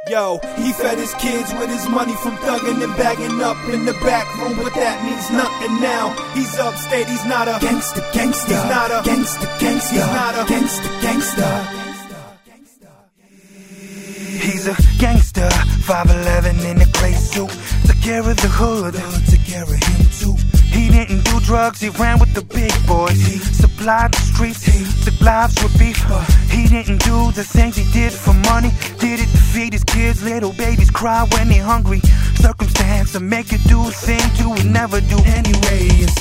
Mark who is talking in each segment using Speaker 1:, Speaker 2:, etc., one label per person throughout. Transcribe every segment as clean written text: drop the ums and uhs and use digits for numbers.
Speaker 1: Yo, he fed his kids with his money from thugging and bagging up in the back room, but that means nothing now. He's upstate, he's not a gangster. He's not a gangster. He's not a gangster.
Speaker 2: He's a gangster, 5'11" in a gray suit. Took care of the hood, took care of him too. He didn't do drugs, he ran with the big boys. He supplied the streets, took lives with beef. He didn't do the things he did for money. Did it to feed his kids, little babies cry when they're hungry. Circumstance to make you do a thing you would never do anyway.
Speaker 1: It's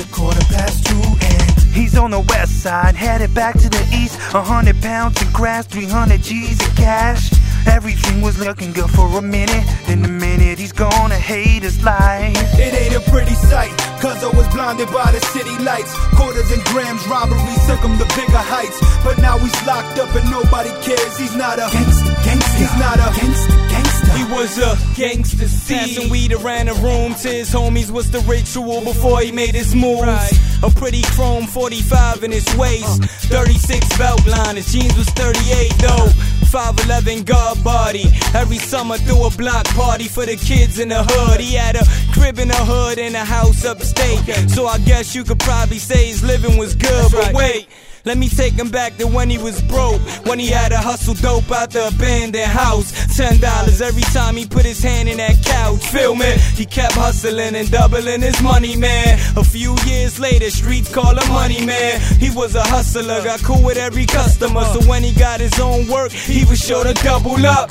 Speaker 1: 2:15 and
Speaker 2: he's on the west side, headed back to the east. 100 pounds in grass, 300 G's in cash. Everything was looking good for a minute. Then the minute he's gonna hate his life.
Speaker 1: It ain't a pretty sight, cause I was blinded by the city lights. Quarters and grams, robberies took him to bigger heights. But now he's locked up and nobody cares. He's not a gangster. He's not a gangster.
Speaker 3: He was a gangster, passing weed around the room to his homies. Was the ritual before he made his moves. A pretty chrome 45 in his waist, 36 belt line. His jeans was 38 though. 5'11" guard body. Every summer threw a block party for the kids in the hood. He had a crib in the hood and a house upstate. So I guess you could probably say his living was good. But wait, let me take him back to when he was broke. When he had to hustle dope out the abandoned house. $10 every time he put his hand in that couch. Feel me? He kept hustling and doubling his money, man. A few years later, streets call him money, man. He was a hustler, got cool with every customer. So when he got his own work, he was sure to double up.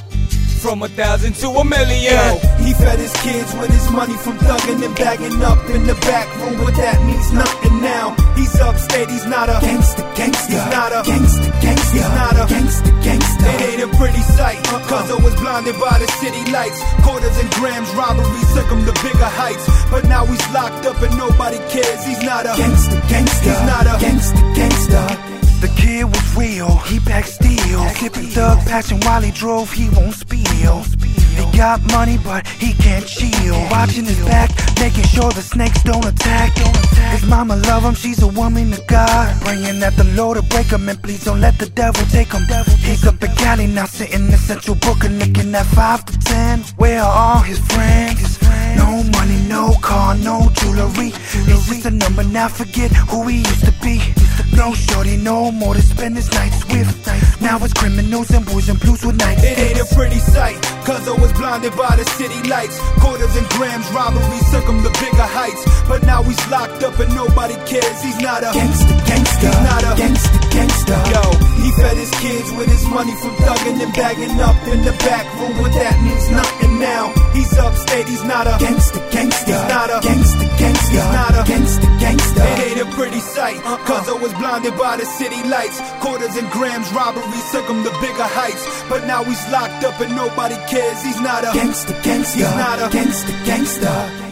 Speaker 3: From 1,000 to 1,000,000.
Speaker 1: Yo, he fed his kids with his money from thugging and bagging up in the back room, but that means nothing now. He's upstate, he's not a gangster. He's not a gangster. He's not a gangster. It ain't a pretty sight, cause I was blinded by the city lights. Quarters and grams, robberies took him to bigger heights. But now he's locked up and nobody cares. He's not a gangster. He's not a gangster.
Speaker 2: The kid was real, he packed steel. Sipping thug passion while he drove, he won't spill. He got money but he can't chill. Watching his back, making sure the snakes don't attack. His mama love him, she's a woman of God. Praying at the Lord to break him, and please don't let the devil take him. He's up in Cali now, sitting in Central Booker, looking at 5 to 10. Where are all his friends? No money, no car, no jewelry. He's just a number, now forget who he used to be. No shorty, no more to spend his nights with. Now it's criminals and boys and blues with nights.
Speaker 1: It ain't a pretty sight, cause I was blinded by the city lights. Quarters and grams, robberies took him to bigger heights. But now he's locked up and nobody cares. He's not a gangster. He's not a gangster. Yo, he fed his kids with his money from thugging and bagging up in the back room, but that means nothing now. He's upstate, he's not a gangster. He's not a gangster. He's not a gangster. It ain't a pretty sight, cause I was blinded by the city lights. Quarters and grams, robberies took him to bigger heights. But now he's locked up and nobody cares. He's not a gangster. He's not a gangster.